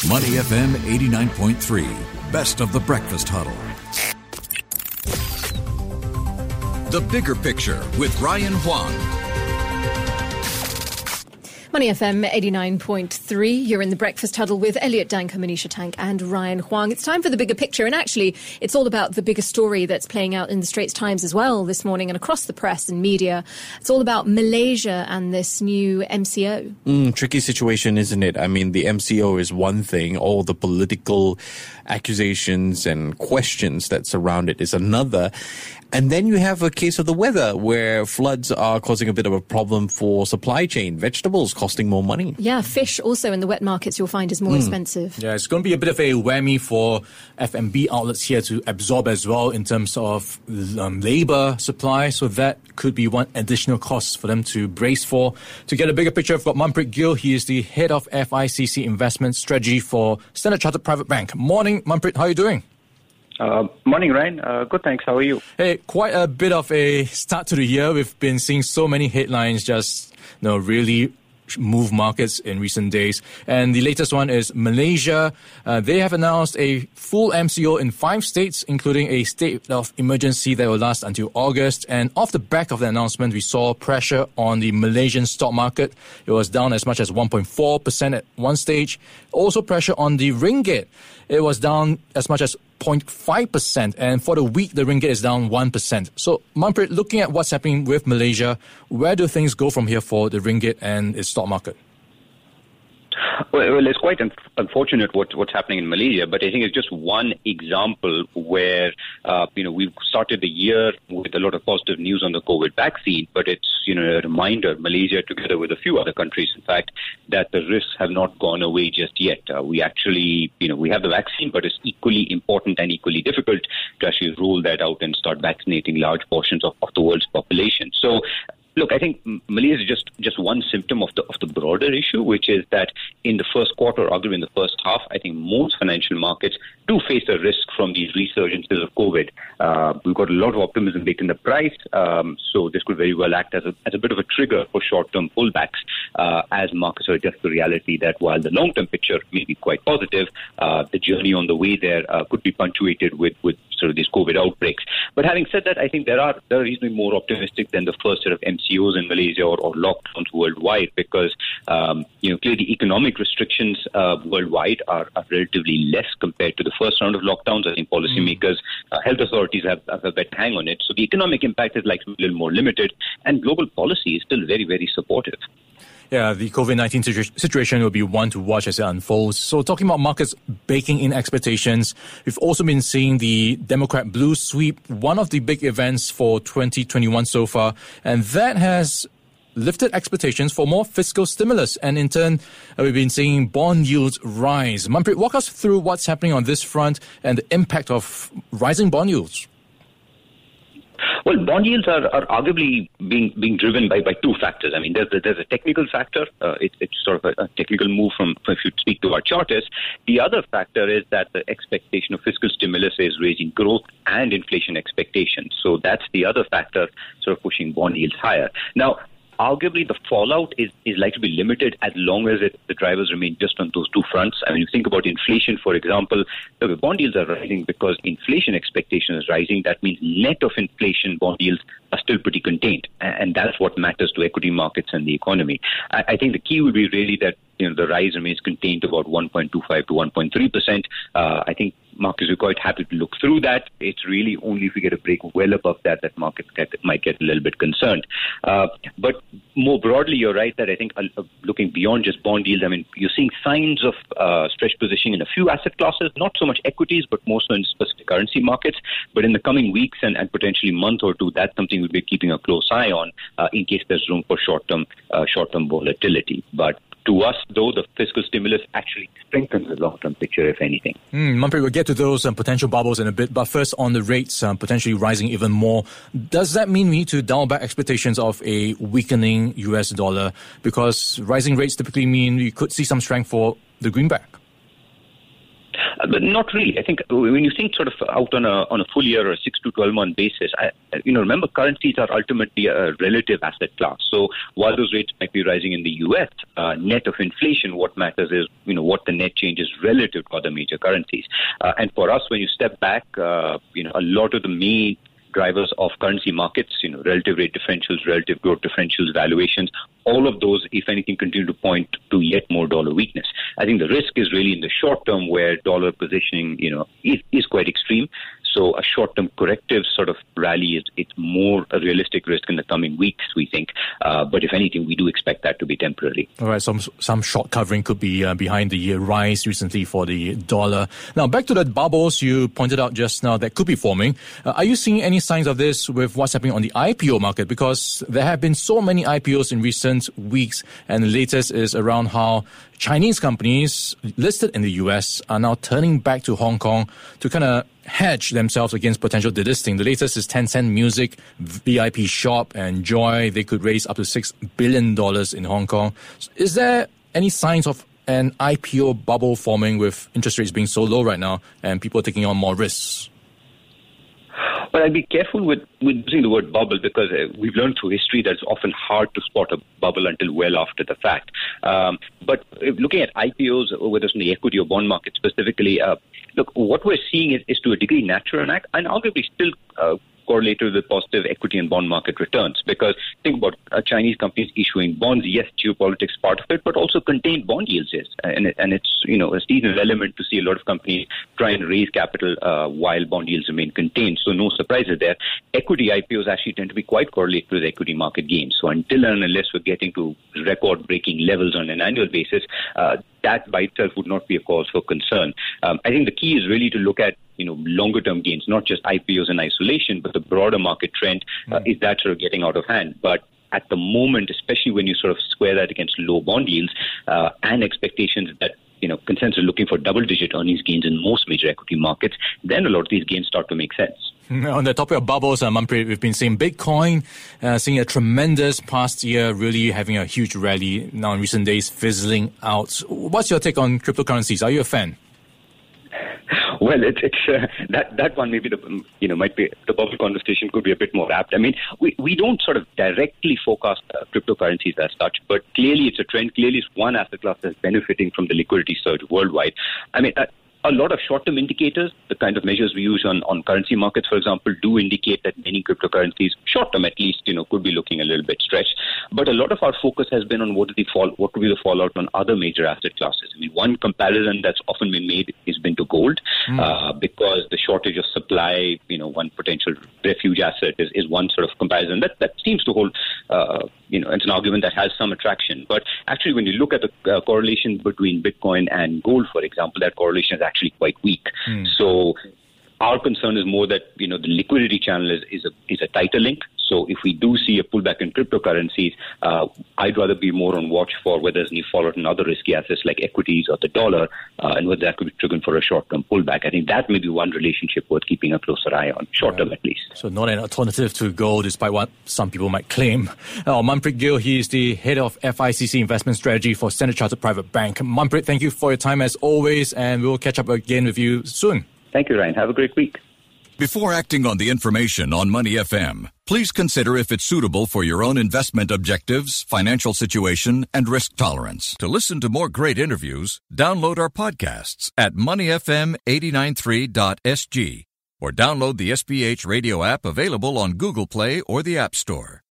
Money FM 89.3, best of the breakfast huddle. The Bigger Picture with Ryan Huang. Money FM 89.3. You're in the Breakfast Huddle with Elliot Danker, Manisha Tank and Ryan Huang. It's time for the bigger picture, and actually it's all about the bigger story that's playing out in the Straits Times as well this morning and across the press and media. It's all about Malaysia and this new MCO. Tricky situation, isn't it? I mean, the MCO is one thing. All the political accusations and questions that surround it is another. And then you have a case of the weather where floods are causing a bit of a problem for supply chain. Vegetables costing more money. Yeah, fish also in the wet markets you'll find is more expensive. Yeah, it's going to be a bit of a whammy for F&B outlets here to absorb as well in terms of labour supply. So that could be one additional cost for them to brace for. To get a bigger picture, I've got Manpreet Gill. He is the head of FICC Investment Strategy for Standard Chartered Private Bank. Morning, Manpreet. How are you doing? Morning, Ryan. Good, thanks. How are you? Hey, quite a bit of a start to the year. We've been seeing so many headlines just, really move markets in recent days. And the latest one is Malaysia. They have announced a full MCO in 5 states, including a state of emergency that will last until August. And off the back of the announcement, we saw pressure on the Malaysian stock market. It was down as much as 1.4% at one stage. Also pressure on the ringgit. It was down as much as 0.5%, and for the week, the ringgit is down 1%. So, Manpreet, looking at what's happening with Malaysia, where do things go from here for the ringgit and its stock market? Well, it's quite unfortunate what's happening in Malaysia, but I think it's just one example where, we've started the year with a lot of positive news on the COVID vaccine, but it's, a reminder, Malaysia together with a few other countries, in fact, that the risks have not gone away just yet. We actually, we have the vaccine, but it's equally important and equally difficult to actually roll that out and start vaccinating large portions of the world's population. So, look, I think Malaysia is just one symptom of the broader issue, which is that in the first quarter, or arguably in the first half, I think most financial markets do face a risk from these resurgences of COVID. We've got a lot of optimism baked in the price, so this could very well act as a bit of a trigger for short-term pullbacks as markets adjust to the reality that while the long-term picture may be quite positive, the journey on the way there could be punctuated with sort of these COVID outbreaks. But having said that, I think there are reasonably more optimistic than the first set of MCOs in Malaysia or lockdowns worldwide, because clearly economic restrictions worldwide are relatively less compared to the first round of lockdowns. I think policymakers, health authorities have a better hang on it. So the economic impact is likely to be a little more limited, and global policy is still very, very supportive. Yeah, the COVID-19 situation will be one to watch as it unfolds. So talking about markets baking in expectations, we've also been seeing the Democrat Blue Sweep, one of the big events for 2021 so far, and that has lifted expectations for more fiscal stimulus. And in turn, we've been seeing bond yields rise. Manpreet, walk us through what's happening on this front and the impact of rising bond yields. Well, bond yields are arguably being driven by 2 factors. I mean, there's a technical factor. It's sort of a technical move from if you speak to our chartists. The other factor is that the expectation of fiscal stimulus is raising growth and inflation expectations. So that's the other factor sort of pushing bond yields higher. Now, arguably, the fallout is likely to be limited as long as the drivers remain just on those 2 fronts. I mean, you think about inflation, for example, the bond yields are rising because inflation expectation is rising. That means net of inflation, bond yields are still pretty contained. And that's what matters to equity markets and the economy. I think the key would be really that the rise remains contained to about 1.25 to 1.3%. I think markets are quite happy to look through that. It's really only if we get a break well above that markets might get a little bit concerned. But more broadly, you're right that I think looking beyond just bond yields, I mean, you're seeing signs of stretch positioning in a few asset classes, not so much equities, but more so in specific currency markets. But in the coming weeks and potentially month or two, that's something we'll be keeping a close eye on in case there's room for short-term volatility. But to us, though, the fiscal stimulus actually strengthens the long-term picture, if anything. Manpreet, we'll get to those potential bubbles in a bit, but first on the rates potentially rising even more. Does that mean we need to dial back expectations of a weakening US dollar? Because rising rates typically mean we could see some strength for the greenback. But not really. I think when you think sort of out on a full year or a 6 to 12 month basis, remember currencies are ultimately a relative asset class. So while those rates might be rising in the US, net of inflation, what matters is what the net change is relative to other major currencies. And for us, when you step back, a lot of the main drivers of currency markets, relative rate differentials, relative growth differentials, valuations, all of those, if anything, continue to point to yet more dollar weakness. I think the risk is really in the short term where dollar positioning, is quite extreme. So a short-term corrective sort of rally it's more a realistic risk in the coming weeks, we think. But if anything, we do expect that to be temporary. All right, some short covering could be behind the rise recently for the dollar. Now, back to the bubbles you pointed out just now that could be forming. Are you seeing any signs of this with what's happening on the IPO market? Because there have been so many IPOs in recent weeks, and the latest is around how Chinese companies listed in the US are now turning back to Hong Kong to kind of hedge themselves against potential delisting. The latest is Tencent Music, VIP Shop, and Joy. They could raise up to $6 billion in Hong Kong. Is there any signs of an IPO bubble forming with interest rates being so low right now and people taking on more risks? Well, I'd be careful with using the word bubble because we've learned through history that it's often hard to spot a bubble until well after the fact. But looking at IPOs, whether it's in the equity or bond market specifically, look, what we're seeing is to a degree natural and arguably still correlated with positive equity and bond market returns. Because think about Chinese companies issuing bonds. Yes, geopolitics part of it, but also contained bond yields is. And it's, a seasonal element to see a lot of companies try and raise capital while bond yields remain contained. So no surprises there. Equity IPOs actually tend to be quite correlated with equity market gains. So until and unless we're getting to record-breaking levels on an annual basis, that by itself would not be a cause for concern. I think the key is really to look at longer term gains, not just IPOs in isolation, but the broader market trend is that sort of getting out of hand. But at the moment, especially when you sort of square that against low bond yields and expectations that consensus are looking for double-digit earnings gains in most major equity markets, then a lot of these gains start to make sense. On the topic of bubbles, Manpreet, we've been seeing Bitcoin seeing a tremendous past year, really having a huge rally. Now in recent days, fizzling out. What's your take on cryptocurrencies? Are you a fan? Well, it's that one maybe might be the bubble conversation could be a bit more apt. I mean, we don't sort of directly forecast cryptocurrencies as such, but clearly it's a trend. Clearly, it's one asset class that's benefiting from the liquidity surge worldwide. I mean, a lot of short-term indicators, the kind of measures we use on currency markets, for example, do indicate that many cryptocurrencies, short-term at least, could be looking a little bit stretched. But a lot of our focus has been on what would be the fallout on other major asset classes. I mean, one comparison that's often been made has been to gold, because the shortage of supply, one potential refuge asset is one sort of comparison that seems to hold, it's an argument that has some attraction. But actually, when you look at the correlation between Bitcoin and gold, for example, that correlation is actually quite weak. So our concern is more that, the liquidity channel is a tighter link. So if we do see a pullback in cryptocurrencies, I'd rather be more on watch for whether there's any fallout in other risky assets like equities or the dollar, and whether that could be triggered for a short-term pullback. I think that may be one relationship worth keeping a closer eye on, short-term at least. So not an alternative to gold, despite what some people might claim. Manpreet Gill, he is the head of FICC Investment Strategy for Standard Chartered Private Bank. Manpreet, thank you for your time as always, and we'll catch up again with you soon. Thank you, Ryan. Have a great week. Before acting on the information on Money FM, please consider if it's suitable for your own investment objectives, financial situation, and risk tolerance. To listen to more great interviews, download our podcasts at moneyfm893.sg or download the SPH radio app available on Google Play or the App Store.